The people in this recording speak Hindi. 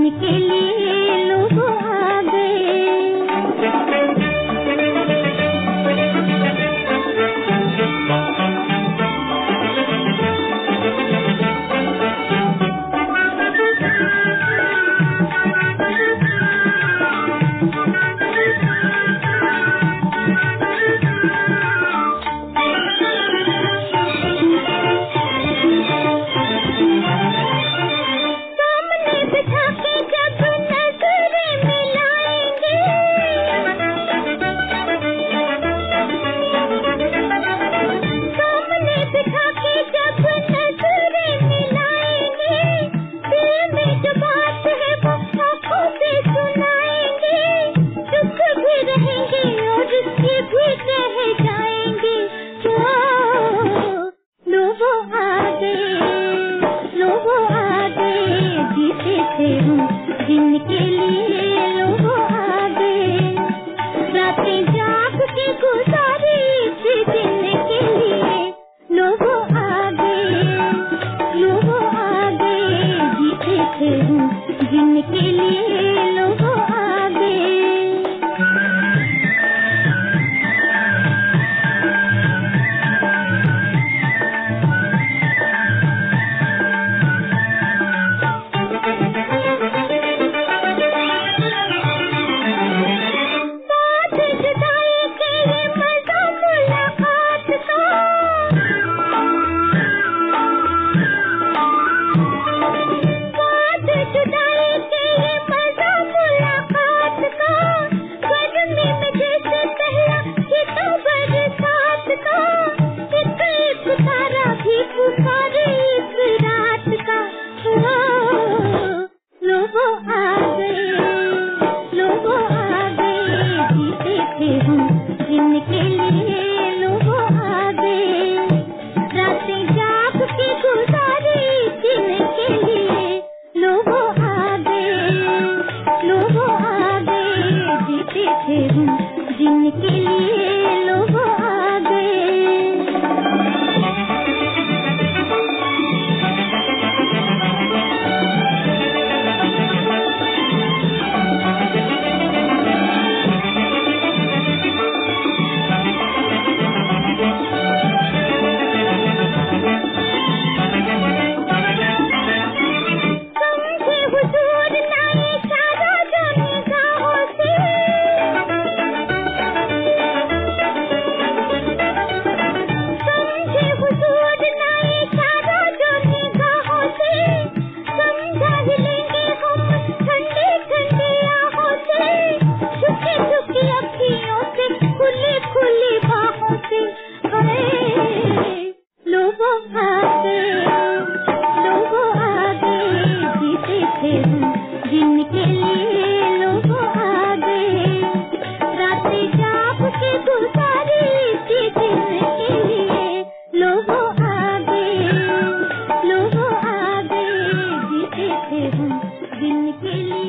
जिनके लिए लोग आ गए। जिनके लिए लोग आ गए, रातें जाग के गुजारी थी, जिनके लिए लोग आ गए, लोग आ गए, जीते थे जिनके लिए लोग आ गए। जिनके लिए लोग आ गए, रातें जाग के गुजारी, जिनके लिए लोग आ गए, लोग आ गए, जीते थे जिनके लिए लोग आ गए। जिनके लिए लोग आ गए, रातें जाग के गुजारी थी, जिनके लिए लोग आ गए, लोग आ गए, जीते थे जिनके लिए।